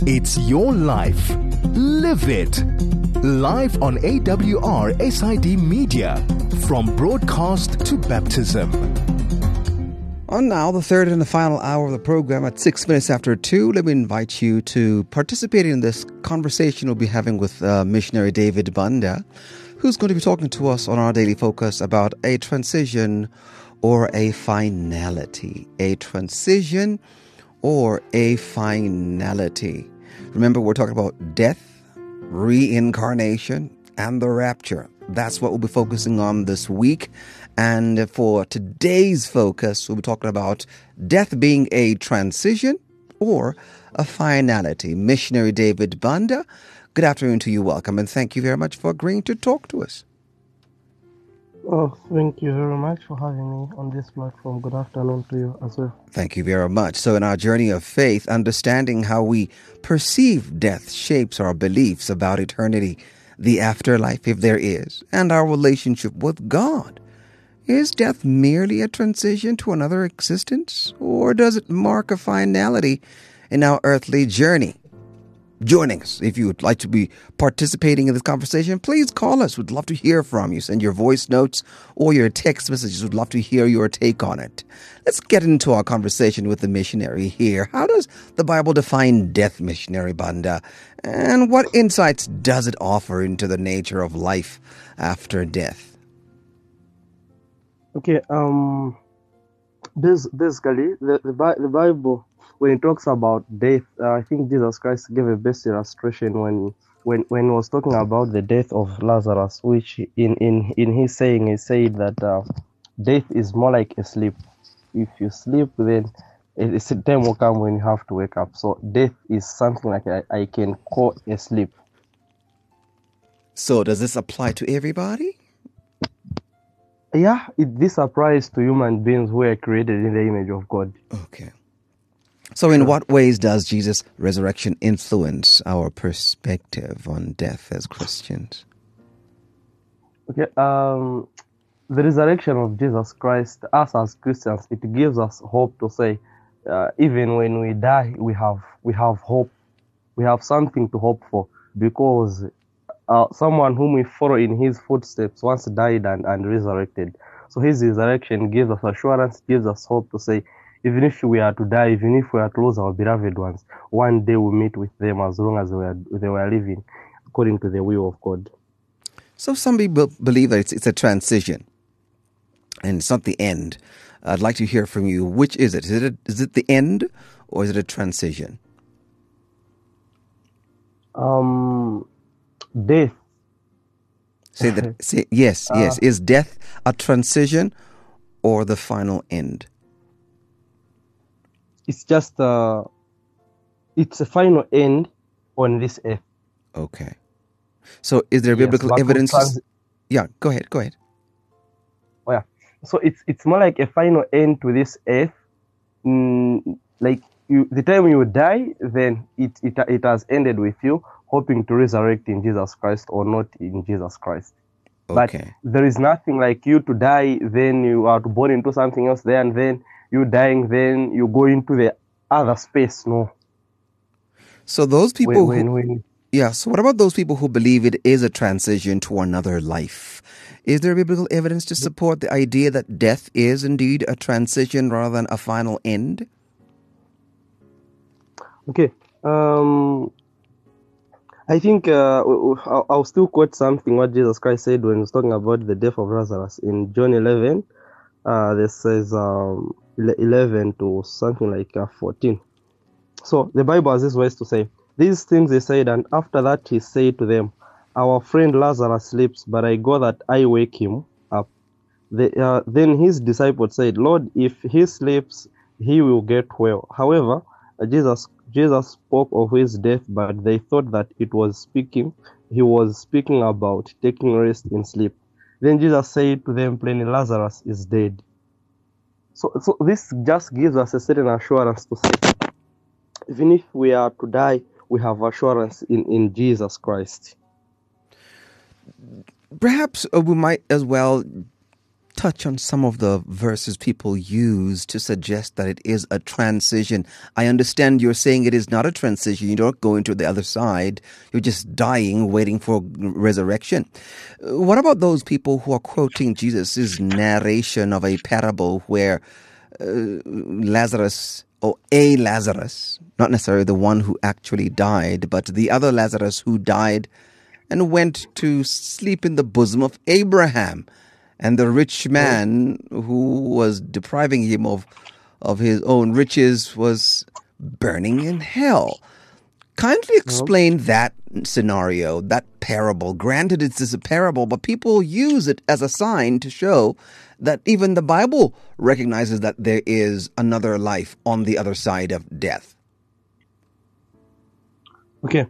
It's your life. Live it. Live on AWR SID Media. From broadcast to baptism. On now, the third and the final hour of the program at 6 minutes after 2, let me invite you to participate in this conversation we'll be having with missionary David Banda, who's going to be talking to us on our daily focus about a transition or a finality. A transition or a finality. Remember, we're talking about death, reincarnation, and the rapture. That's what we'll be focusing on this week. And for today's focus, we'll be talking about death being a transition or a finality. Missionary David Banda, good afternoon to you. Welcome, and thank you very much for agreeing to talk to us. Oh, thank you very much for having me on this platform. Good afternoon to you as well. Thank you very much. So in our journey of faith, understanding how we perceive death shapes our beliefs about eternity, the afterlife, if there is, and our relationship with God. Is death merely a transition to another existence, or does it mark a finality in our earthly journey? Joining us, if you would like to be participating in this conversation, please call us. We'd love to hear from you. Send your voice notes or your text messages. We'd love to hear your take on it. Let's get into our conversation with the missionary here. How does the Bible define death, Missionary Banda? And what insights does it offer into the nature of life after death? Okay, basically, the Bible, when it talks about death, I think Jesus Christ gave a best illustration when he was talking about the death of Lazarus, which in his saying, he said that death is more like a sleep. If you sleep, then a time will come when you have to wake up. So death is something like I can call a sleep. So does this apply to everybody? Yeah, this applies to human beings who are created in the image of God. Okay. So in what ways does Jesus' resurrection influence our perspective on death as Christians? Okay, the resurrection of Jesus Christ, us as Christians, it gives us hope to say, even when we die, we have hope. We have something to hope for, because someone whom we follow in his footsteps once died and resurrected. So his resurrection gives us assurance, gives us hope to say, even if we are to die, even if we are to lose our beloved ones, one day we'll meet with them as long as they were living according to the will of God. So some people believe that it's a transition and it's not the end. I'd like to hear from you. Which is it? Is it the end or is it a transition? Death. Yes. Is death a transition or the final end? It's just it's a final end on this earth. Okay. So is there biblical evidence? Yeah, go ahead. Oh, yeah. So it's more like a final end to this earth. Like the time you die, then it has ended with you, hoping to resurrect in Jesus Christ or not in Jesus Christ. Okay. But there is nothing like you to die, then you are born into something else there, and then you dying, then you go into the other space. No. So those people so what about those people who believe it is a transition to another life? Is there biblical evidence to support the idea that death is indeed a transition rather than a final end? Okay. I think I'll still quote something what Jesus Christ said when he was talking about the death of Lazarus in John 11. This says 11 to something like 14. So the Bible has this ways to say, these things he said, and after that he said to them, our friend Lazarus sleeps, but I go that I wake him up. Then his disciples said, Lord, if he sleeps, he will get well. However, Jesus spoke of his death, but they thought that he was speaking about taking rest in sleep. Then Jesus said to them plainly, Lazarus is dead. So this just gives us a certain assurance to say, even if we are to die, we have assurance in Jesus Christ. Perhaps we might as well touch on some of the verses people use to suggest that it is a transition. I understand you're saying it is not a transition. You don't go into the other side. You're just dying, waiting for resurrection. What about those people who are quoting Jesus' narration of a parable where Lazarus, or a Lazarus, not necessarily the one who actually died, but the other Lazarus who died and went to sleep in the bosom of Abraham, and the rich man who was depriving him of his own riches was burning in hell. Kindly explain that scenario, that parable. Granted, it's just a parable, but people use it as a sign to show that even the Bible recognizes that there is another life on the other side of death. Okay.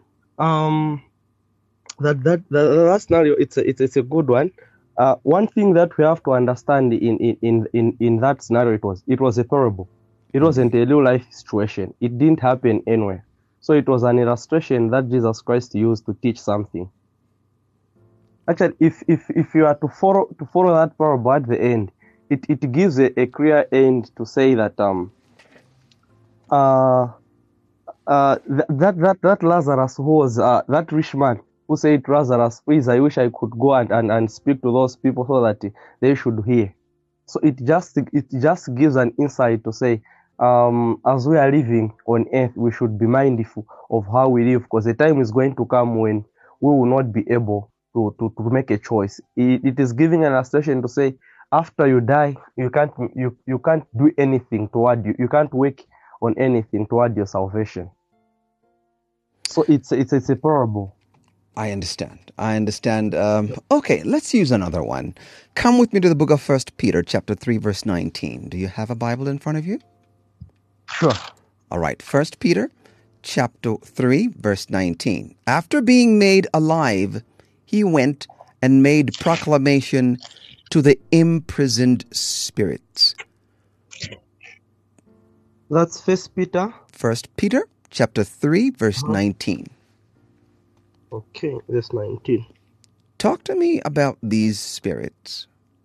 That scenario, it's a good one. One thing that we have to understand in that scenario, it was a parable. It wasn't a real life situation. It didn't happen anywhere. So it was an illustration that Jesus Christ used to teach something. Actually, if you are to follow that parable at the end, it gives a clear end to say that that Lazarus, who was that rich man who said to Lazarus, please, I wish I could go and speak to those people so that they should hear. So it just gives an insight to say, as we are living on earth, we should be mindful of how we live, because the time is going to come when we will not be able to make a choice. It is giving an illustration to say, after you die, you can't do anything toward you. You can't work on anything toward your salvation. So it's a parable. I understand. Okay, let's use another one. Come with me to the book of 1 Peter, chapter 3, verse 19. Do you have a Bible in front of you? Sure. All right, 1 Peter, chapter 3, verse 19. After being made alive, he went and made proclamation to the imprisoned spirits. That's 1 Peter. 1 Peter, chapter 3, verse 19. Okay, verse 19. Talk to me about these spirits.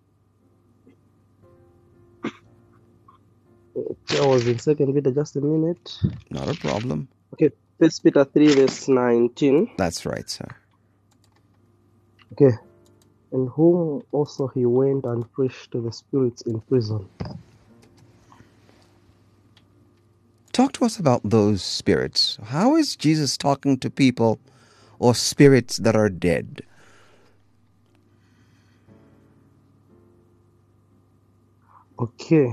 Okay, I was in 2 Peter, just a minute. Not a problem. Okay, 1 Peter 3, verse 19. That's right, sir. Okay. And whom also he went and preached to the spirits in prison. Talk to us about those spirits. How is Jesus talking to people or spirits that are dead? Okay.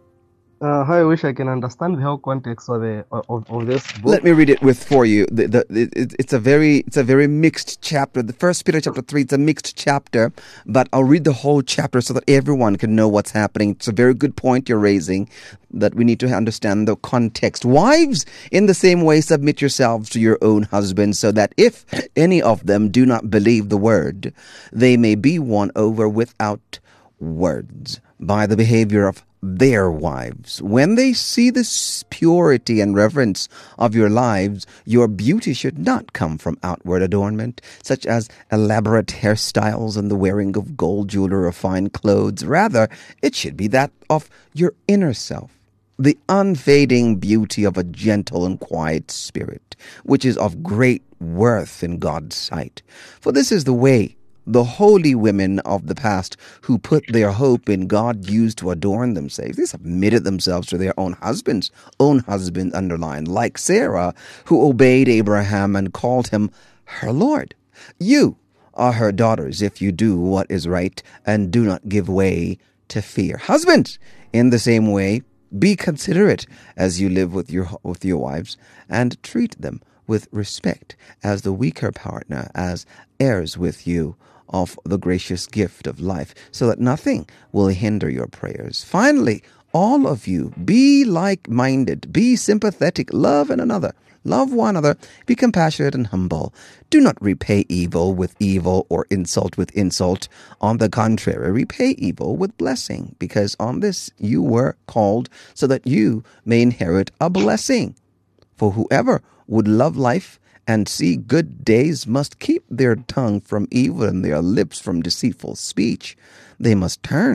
How I wish I can understand the whole context of this book. Let me read it for you. It's a very mixed chapter. The 1 Peter chapter 3, it's a mixed chapter, but I'll read the whole chapter so that everyone can know what's happening. It's a very good point you're raising, that we need to understand the context. Wives, in the same way, submit yourselves to your own husbands, so that if any of them do not believe the word, they may be won over without words by the behavior of their wives. When they see the purity and reverence of your lives, your beauty should not come from outward adornment, such as elaborate hairstyles and the wearing of gold jewelry or fine clothes. Rather, it should be that of your inner self, the unfading beauty of a gentle and quiet spirit, which is of great worth in God's sight. For this is the way the holy women of the past, who put their hope in God, used to adorn themselves. They submitted themselves to their own husbands underlined, like Sarah, who obeyed Abraham and called him her Lord. You are her daughters if you do what is right and do not give way to fear. Husbands, in the same way, be considerate as you live with your wives, and treat them with respect as the weaker partner, as heirs with you of the gracious gift of life, so that nothing will hinder your prayers. Finally, all of you, be like-minded, be sympathetic, love one another, be compassionate and humble. Do not repay evil with evil or insult with insult. On the contrary, repay evil with blessing, because on this you were called, so that you may inherit a blessing. For whoever would love life and see good days must keep their tongue from evil and their lips from deceitful speech. They must turn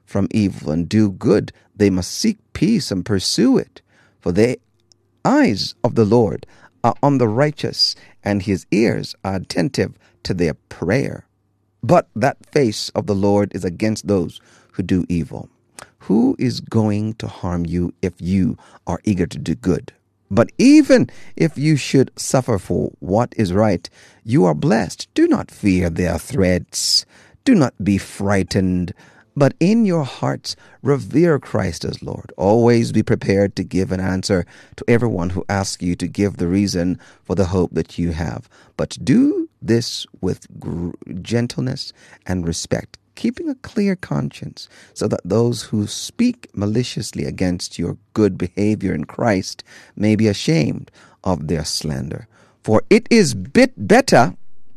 from evil and do good. They must seek peace and pursue it. For the eyes of the Lord are on the righteous, and his ears are attentive to their prayer. But that face of the Lord is against those who do evil. Who is going to harm you if you are eager to do good? But even if you should suffer for what is right, you are blessed. Do not fear their threats. Do not be frightened. But in your hearts, revere Christ as Lord. Always be prepared to give an answer to everyone who asks you to give the reason for the hope that you have. But do this with gentleness and respect, keeping a clear conscience, so that those who speak maliciously against your good behavior in Christ may be ashamed of their slander. For it is better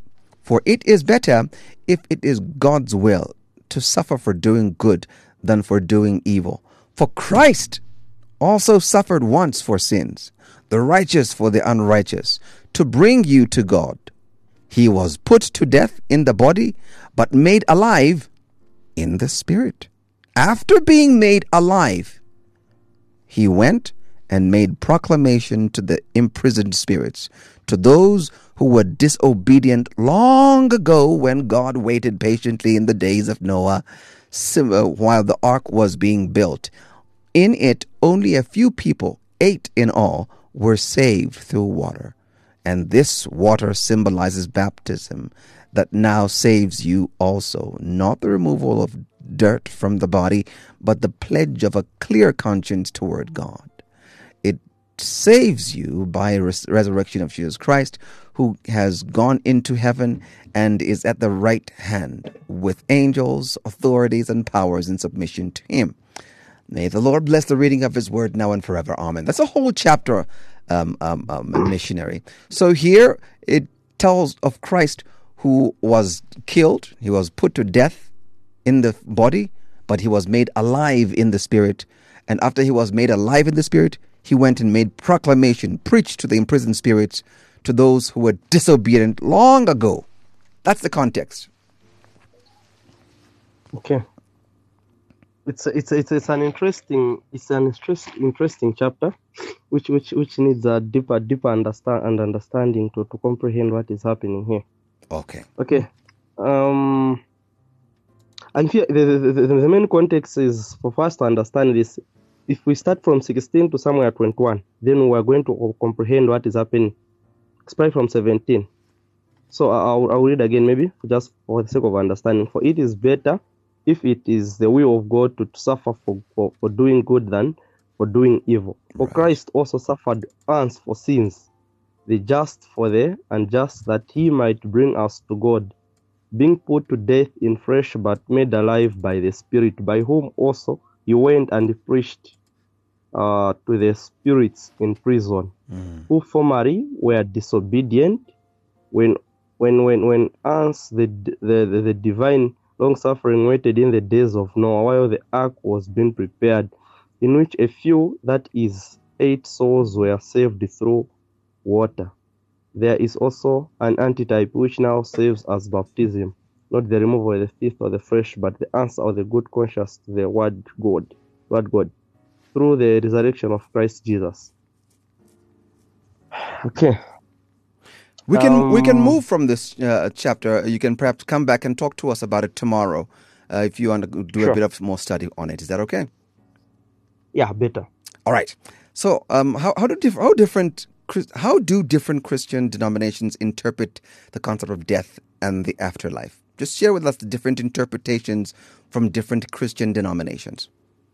if it is God's will to suffer for doing good than for doing evil. For Christ also suffered once for sins, the righteous for the unrighteous, to bring you to God. He was put to death in the body, but made alive in the spirit. After being made alive, he went and made proclamation to the imprisoned spirits, to those who were disobedient long ago when God waited patiently in the days of Noah while the ark was being built. In it, only a few people, 8 in all, were saved through water. And this water symbolizes baptism that now saves you also, not the removal of dirt from the body, but the pledge of a clear conscience toward God. It saves you by resurrection of Jesus Christ, who has gone into heaven and is at the right hand with angels, authorities, and powers in submission to him. May the Lord bless the reading of his word now and forever. Amen. That's a whole chapter, missionary. So here it tells of Christ who was killed. He was put to death in the body, but he was made alive in the spirit. And after he was made alive in the spirit, he went and made proclamation, preached to the imprisoned spirits, to those who were disobedient long ago. That's the context. Okay. It's an interesting chapter, which needs a deeper understanding to comprehend what is happening here. Okay. And here the main context is for us to understand this. If we start from 16 to somewhere 21, then we are going to comprehend what is happening. Explain from 17. So I'll read again, maybe just for the sake of understanding. For it is better if it is the will of God to suffer for doing good than for doing evil. For Right. Christ also suffered once for sins, the just for the unjust, that he might bring us to God, being put to death in flesh, but made alive by the Spirit, by whom also he went and preached to the spirits in prison, who formerly were disobedient, when us the divine long suffering waited in the days of Noah, while the ark was being prepared, in which a few, that is 8 souls, were saved through water. There is also an antitype which now saves as baptism, not the removal of the filth of the flesh, but the answer of the good conscience to the word God, through the resurrection of Christ Jesus. Okay. We can move from this chapter. You can perhaps come back and talk to us about it tomorrow, if you want to do Sure. a bit of more study on it. Is that okay? Yeah, better. All right. So, how do different Christian denominations interpret the concept of death and the afterlife? Just share with us the different interpretations from different Christian denominations.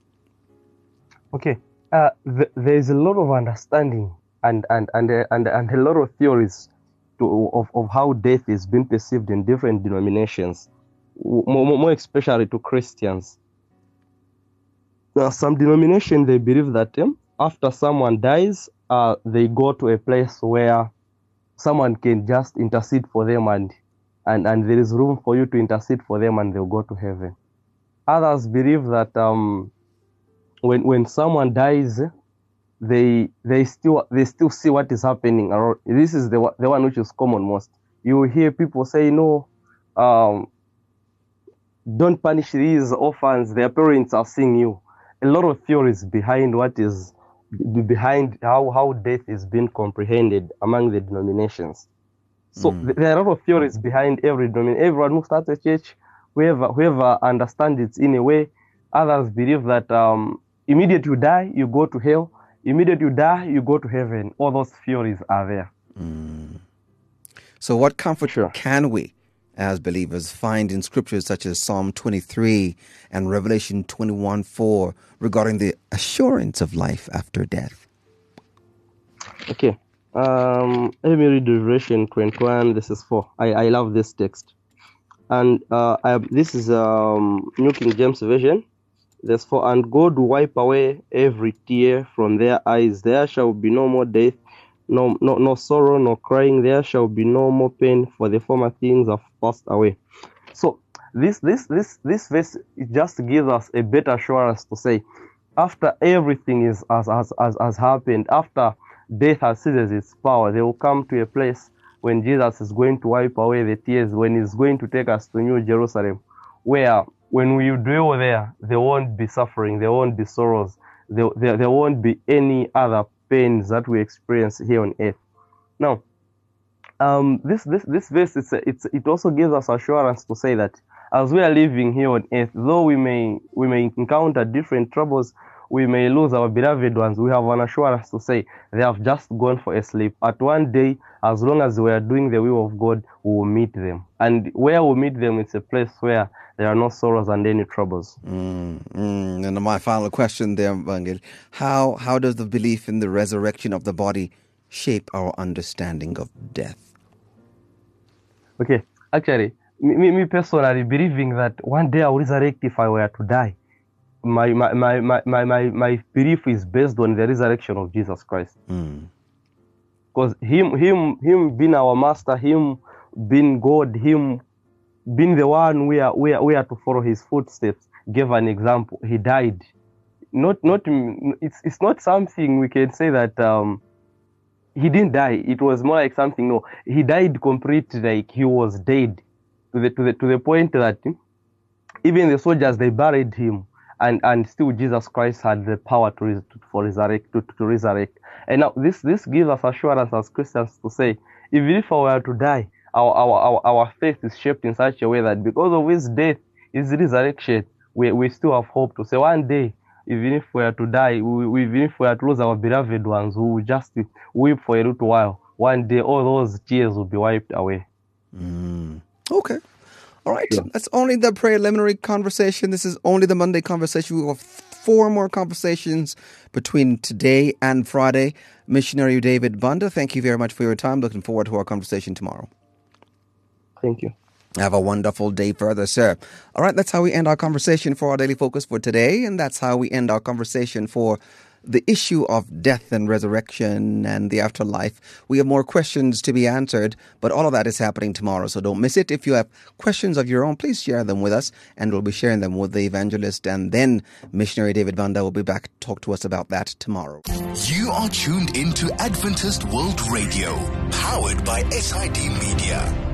Okay. There is a lot of understanding and a lot of theories of how death is being perceived in different denominations, more especially to Christians. Now, some denominations, they believe that after someone dies, they go to a place where someone can just intercede for them, and there is room for you to intercede for them, and they'll go to heaven. Others believe that when someone dies, they still see what is happening around. This is the one which is common most. You will hear people say, no, don't punish these orphans, their parents are seeing you. A lot of theories behind behind how death is being comprehended among the denominations. So there are a lot of theories behind every denomination. Everyone who starts a church, whoever understands it in a way, others believe that immediately you die, you go to hell. Immediately you die, you go to heaven. All those theories are there. So what comfort can we, as believers, find in scriptures such as Psalm 23 and Revelation 21:4 regarding the assurance of life after death? Okay. Let me read Revelation 21. This is 4. I love this text. And this is New King James Version. Verse 4. And God will wipe away every tear from their eyes. There shall be no more death, no sorrow, no crying. There shall be no more pain, for the former things have passed away. So this verse, it just gives us a better assurance to say, after everything has happened, after death has ceased its power, they will come to a place when Jesus is going to wipe away the tears, when he's going to take us to New Jerusalem, where when we dwell there, there won't be suffering, there won't be sorrows, there won't be any other pains that we experience here on earth. Now, this verse, it also gives us assurance to say that as we are living here on earth, though we may encounter different troubles, we may lose our beloved ones, we have an assurance to say they have just gone for a sleep. At one day, as long as we are doing the will of God, we will meet them. And where we meet them, it's a place where there are no sorrows and any troubles. And my final question there, Vangel, how does the belief in the resurrection of the body shape our understanding of death? Okay, actually, me personally believing that one day I will resurrect if I were to die. My belief is based on the resurrection of Jesus Christ. Because him being our master, him being God, him being the one we are to follow his footsteps, gave an example. He died. It's not something we can say that he didn't die. It was more like something. No, he died completely, like he was dead, to the point that even the soldiers, they buried him. And still Jesus Christ had the power to resurrect. And now this gives us assurance as Christians to say, even if I were to die, our faith is shaped in such a way that because of his death, his resurrection, we still have hope to say one day, even if we are to die, even if we are to lose our beloved ones, we will just weep for a little while. One day, all those tears will be wiped away. Okay. All right, That's only the preliminary conversation. This is only the Monday conversation. We will have 4 more conversations between today and Friday. Missionary David Banda, thank you very much for your time. Looking forward to our conversation tomorrow. Thank you. Have a wonderful day further, sir. All right, that's how we end our conversation for our Daily Focus for today. And that's how we end our conversation for the issue of death and resurrection and the afterlife. We have more questions to be answered, but all of that is happening tomorrow, so don't miss it. If you have questions of your own, please share them with us, and we'll be sharing them with the evangelist, and then Missionary David Banda will be back to talk to us about that tomorrow. You are tuned into Adventist World Radio, powered by SID Media.